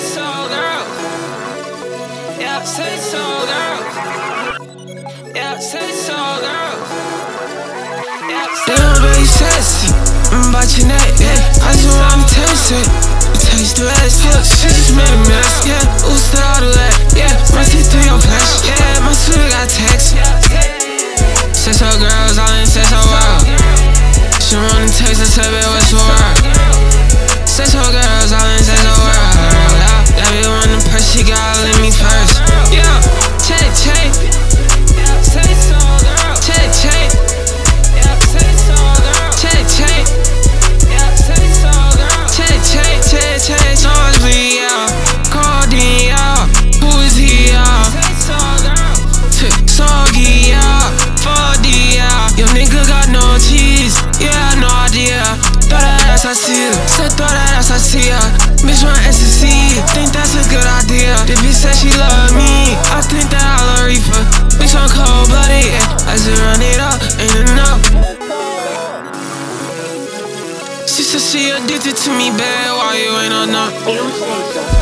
so, girl. Yeah, say so, girl. Yeah, say so, girl. Yeah, damn, baby, sexy. About your neck, yeah. I just wanna taste it. Taste the ass, yeah. She just made a mess, yeah. Ooh, still all the that, yeah. My teeth through your flesh, yeah. My sweater got text. Say so, girls, all in say so, wow. She wanna taste the tell me what's the word. Say so, girls, all in say so, wow. That be one of the press, she gotta leave me first. Yeah, check, check. Say so, girl. Check, check. Say so, girl. Check, check. Say so, girl. Check, check, check, check. Charge me, yeah. Call D, yeah. Who is he, yeah? Say so, girl. Soggy, yeah. 4D, yeah. Your nigga got no cheese, yeah, no idea. Thought that ass I see her, said thought that ass I see her. Bitch want ecstasy, think that's a good idea. The bitch said she love me, I think that I love reefer. Bitch on cold-blooded, yeah. I just run it up, ain't enough. She said she addicted to me bad, why you ain't enough?